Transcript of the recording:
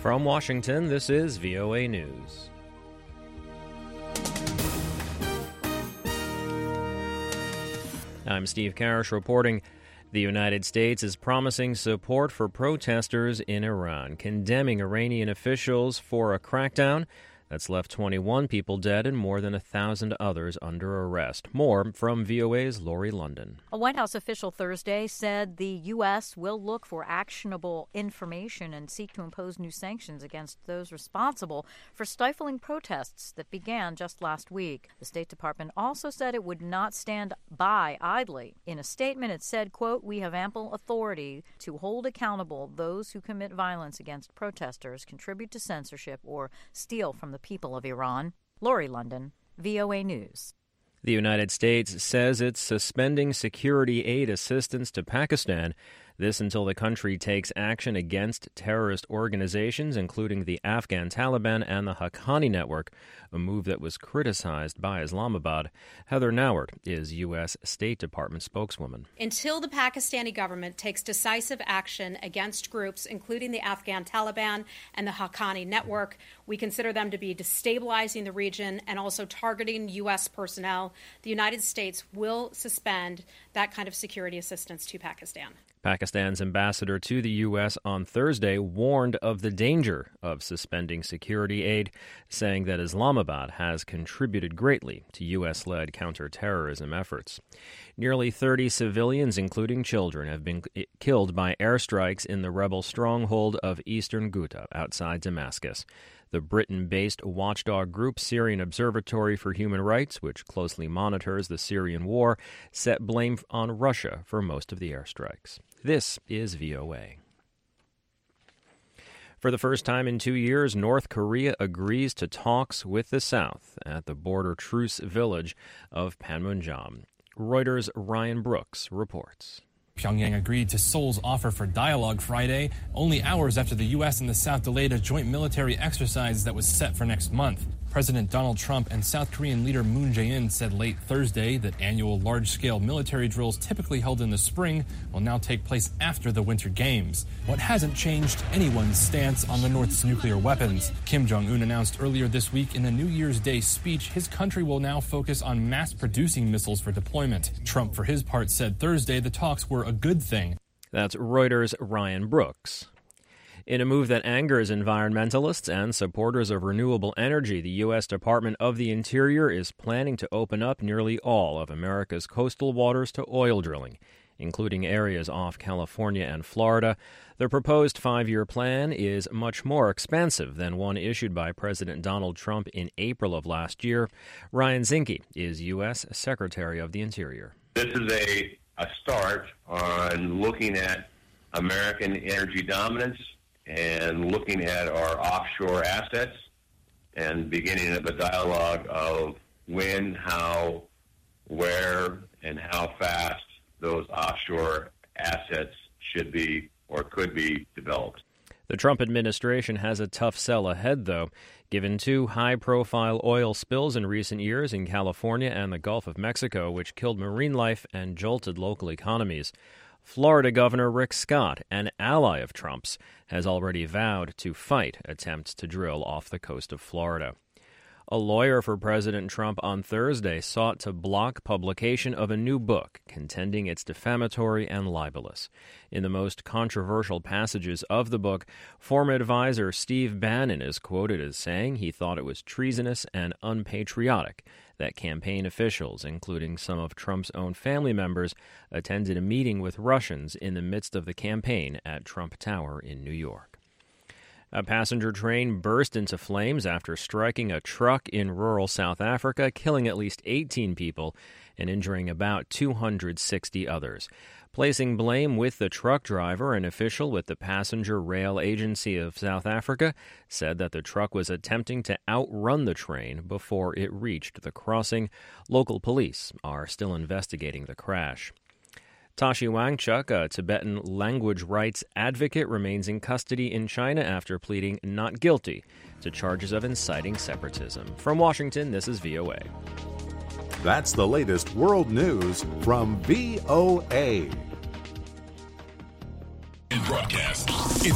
From Washington, this is VOA News. I'm Steve Karish reporting. The United States is promising support for protesters in Iran, condemning Iranian officials for a crackdown that's left 21 people dead and more than 1,000 others under arrest. More from VOA's Lori London. A White House official Thursday said the U.S. will look for actionable information and seek to impose new sanctions against those responsible for stifling protests that began just last week. The State Department also said it would not stand by idly. In a statement, it said, quote, "We have ample authority to hold accountable those who commit violence against protesters, contribute to censorship, or steal from the people of Iran." Lori London, VOA News. The United States says it's suspending security aid assistance to Pakistan. This until the country takes action against terrorist organizations, including the Afghan Taliban and the Haqqani Network, a move that was criticized by Islamabad. Heather Nauert is U.S. State Department spokeswoman. Until the Pakistani government takes decisive action against groups, including the Afghan Taliban and the Haqqani Network, we consider them to be destabilizing the region and also targeting U.S. personnel. The United States will suspend that kind of security assistance to Pakistan. Pakistan's ambassador to the U.S. on Thursday warned of the danger of suspending security aid, saying that Islamabad has contributed greatly to U.S.-led counterterrorism efforts. Nearly 30 civilians, including children, have been killed by airstrikes in the rebel stronghold of eastern Ghouta outside Damascus. The Britain-based watchdog group Syrian Observatory for Human Rights, which closely monitors the Syrian war, set blame on Russia for most of the airstrikes. This is VOA. For the first time in 2 years, North Korea agrees to talks with the South at the border truce village of Panmunjom. Reuters' Ryan Brooks reports. Pyongyang agreed to Seoul's offer for dialogue Friday, only hours after the U.S. and the South delayed a joint military exercise that was set for next month. President Donald Trump and South Korean leader Moon Jae-in said late Thursday that annual large-scale military drills typically held in the spring will now take place after the Winter Games. What hasn't changed anyone's stance on the North's nuclear weapons. Kim Jong-un announced earlier this week in a New Year's Day speech his country will now focus on mass-producing missiles for deployment. Trump, for his part, said Thursday the talks were a good thing. That's Reuters' Ryan Brooks. In a move that angers environmentalists and supporters of renewable energy, the U.S. Department of the Interior is planning to open up nearly all of America's coastal waters to oil drilling, including areas off California and Florida. The proposed 5-year plan is much more expansive than one issued by President Donald Trump in April of last year. Ryan Zinke is U.S. Secretary of the Interior. This is a start on looking at American energy dominance and looking at our offshore assets and beginning of a dialogue of when, how, where, and how fast those offshore assets should be or could be developed. The Trump administration has a tough sell ahead, though, given 2 high-profile oil spills in recent years in California and the Gulf of Mexico, which killed marine life and jolted local economies. Florida Governor Rick Scott, an ally of Trump's, has already vowed to fight attempts to drill off the coast of Florida. A lawyer for President Trump on Thursday sought to block publication of a new book, contending it's defamatory and libelous. In the most controversial passages of the book, former advisor Steve Bannon is quoted as saying he thought it was treasonous and unpatriotic that campaign officials, including some of Trump's own family members, attended a meeting with Russians in the midst of the campaign at Trump Tower in New York. A passenger train burst into flames after striking a truck in rural South Africa, killing at least 18 people and injuring about 260 others. Placing blame with the truck driver, an official with the Passenger Rail Agency of South Africa said that the truck was attempting to outrun the train before it reached the crossing. Local police are still investigating the crash. Tashi Wangchuk, a Tibetan language rights advocate, remains in custody in China after pleading not guilty to charges of inciting separatism. From Washington, this is VOA. That's the latest world news from VOA. Broadcast.